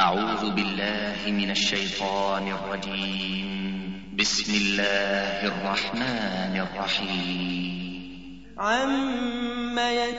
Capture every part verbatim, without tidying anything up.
أعوذ بالله من الشيطان الرجيم. بسم الله الرحمن الرحيم. عَمَّ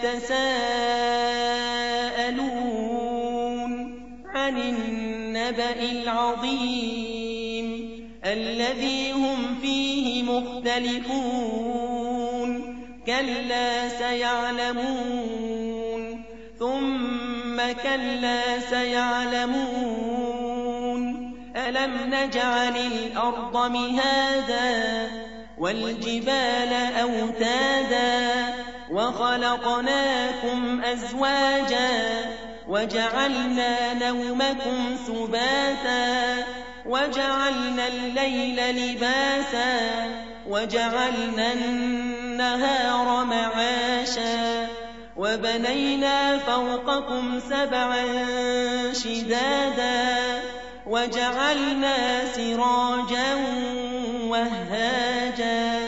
يَتَسَاءَلُونَ عَنِ النَّبَإِ الْعَظِيمِ الَّذِي هُمْ فِيهِ مُخْتَلِفُونَ كَلَّا سَيَعْلَمُونَ ثُمَّ كَلَّا سَيَعْلَمُونَ أَلَمْ نَجْعَلِ الْأَرْضَ مِهَادًا وَالْجِبَالَ أَوْتَادًا وَخَلَقْنَاكُمْ أَزْوَاجًا وَجَعَلْنَا نَوْمَكُمْ سُبَاتًا وَجَعَلْنَا اللَّيْلَ لِبَاسًا وَجَعَلْنَا النَّهَارَ مَعَاشًا وَبَنَيْنَا فَوْقَكُمْ سَبْعًا شِدَادًا وَجَعَلْنَا سِرَاجًا وَهَّاجًا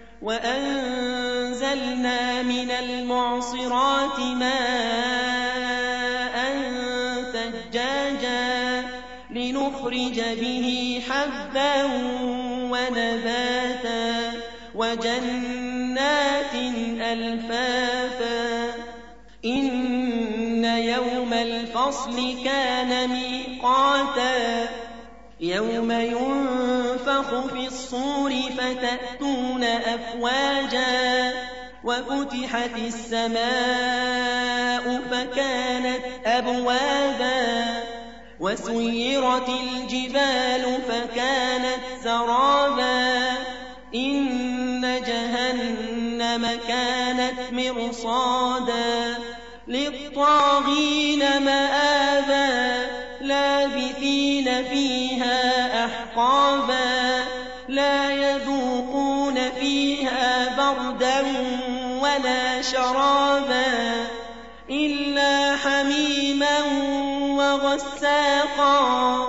وَأَنزَلْنَا مِنَ الْمُعْصِرَاتِ مَاءً ثَجَّاجًا لِنُخْرِجَ بِهِ حَبًّا وَنَبَاتًا وَجَنَّاتٍ أَلْفَافًا إِنَّ يَوْمَ الْفَصْلِ كَانَ مِيقَاتًا يَوْمَ يُنفَخُ فِي الصُّورِ فَتَأْتُونَ أَفْوَاجًا وَفُتِحَتِ السَّمَاءُ فَكَانَتْ أَبْوَابًا وَسُيِّرَتِ الْجِبَالُ فَكَانَتْ سَرَابًا إِنَّ جَهَنَّمَ كَانَتْ مِرْصَادًا لِلطَّاغِينَ مَآبًا لَابِثِينَ فِيهَا أَحْقَابًا لَا يَذُوقُونَ فِيهَا بَرْدًا وَلَا شَرَابًا إِلَّا حَمِيمًا وَغَسَّاقًا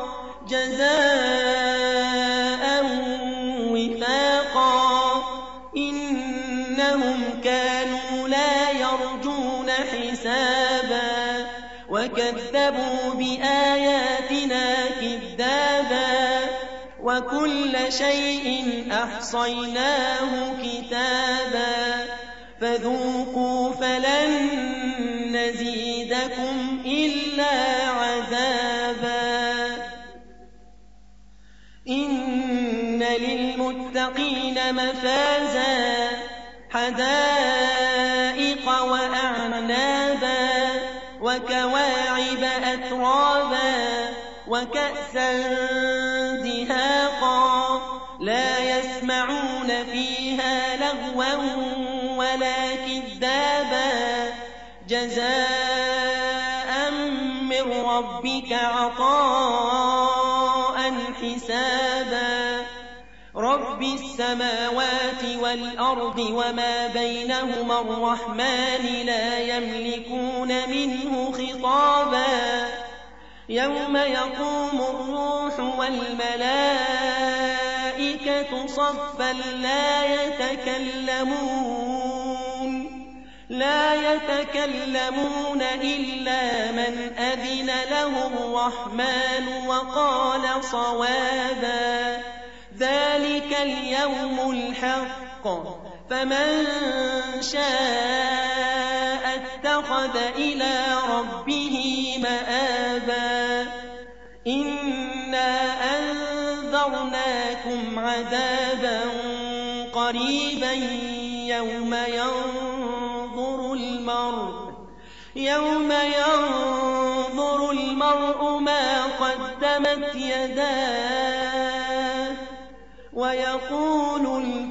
جَزَاءً وِفَاقًا إِنَّهُمْ كَانُوا لَا يَرْجُونَ حِسَابًا وَكَذَّبُوا بِآيَاتِنَا كِذَّابًا وَكُلَّ شَيْءٍ أَحْصَيْنَاهُ كِتَابًا فَذُوقُوا فَلَن نَّزِيدَكُمْ إِلَّا عَذَابًا إِنَّ لِلْمُتَّقِينَ مَفَازًا حَدَائِقَ وَأَعْنَابًا وَكَوَاعِبَ أَتْرَابًا وَكَأْسًا دِهَاقًا لَا يَسْمَعُونَ فِيهَا لَغْوًا وَلَا كِذَّابًا جَزَاءً مِّن رَّبِّكَ عَطَاءً حِسَابًا رَبِّ السَّمَاوَاتِ وَالْأَرْضِ وَمَا بَيْنَهُمَا الرَّحْمَٰنِ لَا يَمْلِكُونَ مِنْهُ خِطَابًا يَوْمَ يَقُومُ الرُّوحُ وَالْمَلَائِكَةُ صَفًّا لَّا يَتَكَلَّمُونَ لا يتكلمون إِلَّا مَنْ أَذِنَ لَهُ الرَّحْمَٰنُ وَقَالَ صَوَابًا ذَلِكَ الْيَوْمُ الْحَقُّ فَمَن شَاءَ اتَّخَذَ إِلَىٰ رَبِّهِ مَآبًا إِنَّا أَنذَرْنَاكُمْ عَذَابًا قَرِيبًا يَوْمَ يَنظُرُ الْمَرْءُ يَوْمَ يَنظُرُ الْمَرْءُ مَا قَدَّمَتْ يَدَاهُ وَيَقُولُ